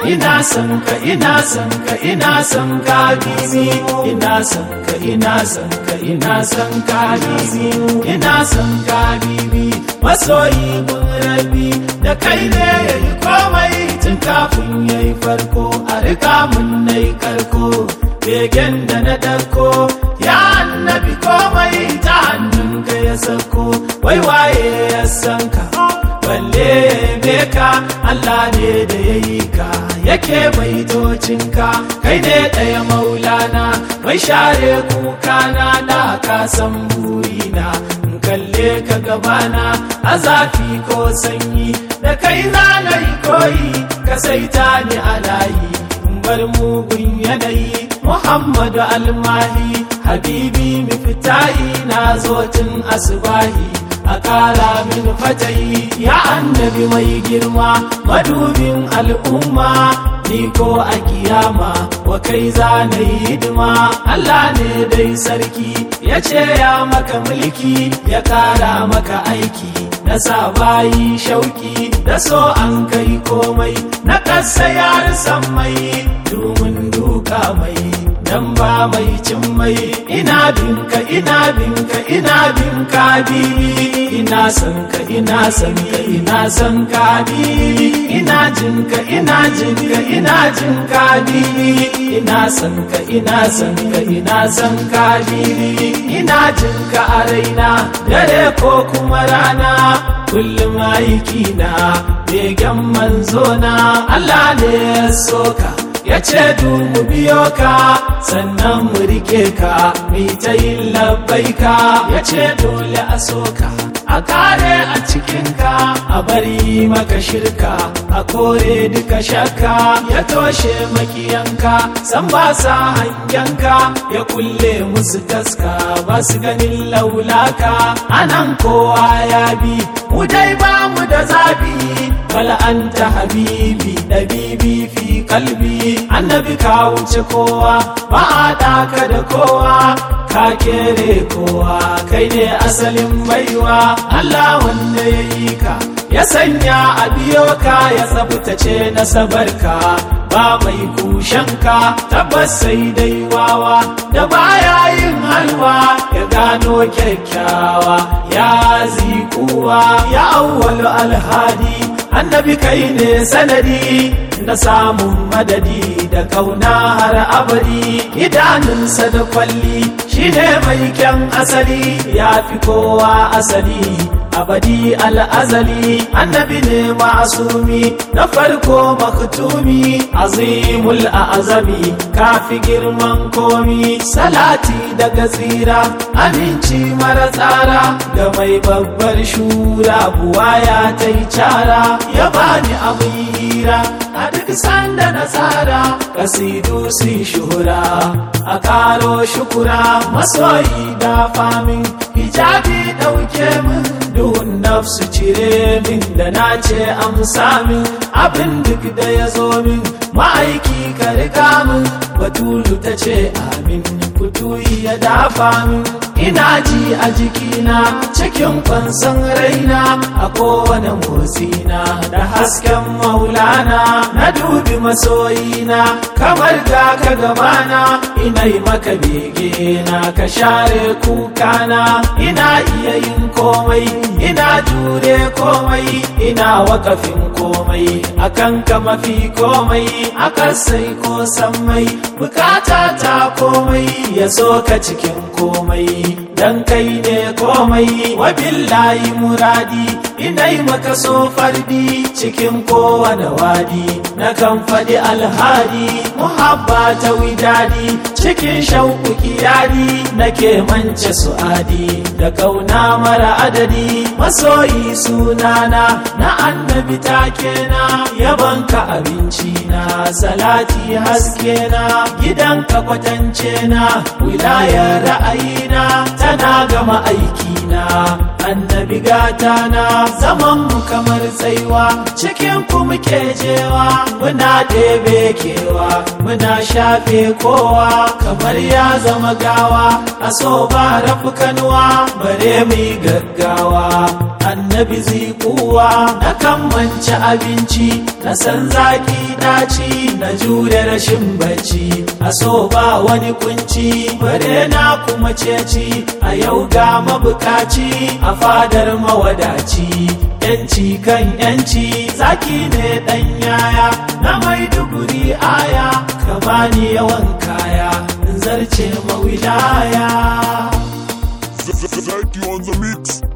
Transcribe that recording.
ina son ka ina son ka ina son ka bibi ina son ka ina son ka ina son ka bibi ina son ka bibi masoyi mun rabi da kai ne yayi komai tun kafin yayi farko a riga mun nayi karko begen da na dauko ya annabi komai ta hannunka ya sako wai waye ya san ka balle ya ka Allah ne da ya yi ka yake baitocinka kai ne ɗaya maulana mai share kukana da ka san burina in kalle ka gabana a zafi ko sanyi da kai zanayi koyi ka saita ni a layi in bar mugun yanayi Muhammadu almahi habibi miftahi na zo tun asubahi a ƙara min fatayi ya annabi mai girma madubin al'umma ni ko a kiyama wa kai zanayi hidima Allah ne dai sarki ya ce ya maka mulki ya ƙara maka aiki na sa bayi shauki da so an kai komai na ƙasa yar san mai domin duka mai dan ba mai cin mai ina binka ina binka ina binka bibi ina son ka ina son ka ina son ka bibi ina jinka ina jinka ina jinka bibi ina son ka ina son ka ina son ka bibi ina jinka a raina dare ko kuma rana kullum aikina begen manzona Allah ne ya soka ya ce mu biyo ka sannan mu rike ka mu ta yin labbaika ya ce dole a soka a kare a cikinka a bari maka shirka a kore duka shakka ya toshe makiyanka san ba sa hangenka ya kulle musu taska ba su ganin laulaka anan kowa ya bi mu dai ba mu da zabi bala anta habibi nabibi fi kalbi annabi ka wuce kowa ba a daka da kowa ka kere kowa kai ne asalin baiwa Allah wanda ya yi ka ya sanya a biyo ka ya tsabtace nasabarka ba mai kushenka tabbas sai dai wawa da baya yin halwa ya gano kyakkyawa ya zikuwa ya awwal alhadi annabi kai ne sanadi da samun madadi da kauna har abadi idanunsa da kwalli shine mai kyan asali ya fi kowa asali abadi al'azali annabi ne ma'asumi na farko maktumi azimul a'azami kafi girman komi salati daga tsira aminci mara tsara ga mai babbar shura buwaya ta yi cara ya bani abin hira a duk sanda na tsara kasidu su shuhura a karo shukura masoyi da famin hijabi dauke min duhun nafsu cire min da na ce amsa min abin duk da ya zo min ma'aiki ka riga min batulu ta ce amin kutuyi ya dafa min ina ji a jikina cikin kwanson raina a kowane motsina da hasken maulana na dubi masoyina kamar ga ka gabana ina yi maka bege na ka share kukana ina iya yin komai ina jure komai ina wakafin komai akan ka mafi komai akan sai ko sammai bukata ta komai ya so ka cikin komai dan kai ne komai wa billahi muradi inai maka so fardi cikin kowane wadi na kan faɗi alhadi muhabba ta widadi cikin shauku kiyadi nake mance su'adi da kauna mara adadi masoyi sunana na annabi takena yabanka abinci na salati haske na gidanka kwatance na wilayar ra'ayina tana gama aikina annabi gata na zaman mu kamar tsaiwa cikin ku muke jewa muna ɗebe kewa muna shafe kowa kamar ya zama gawa a so ba rafukanuwa bare mu gaggawa annabi zikuwa na kan manci abinci na san zaki daci na jure rashin bacci a so ba wani kunci bare na kuma ceci a yau ga mabukaci a fadar mawadaci yanci kan yanci zaki ne dan yaya na Maiduguri aya ka bani yawan kaya in zarce mawilaya Zaki on the mix.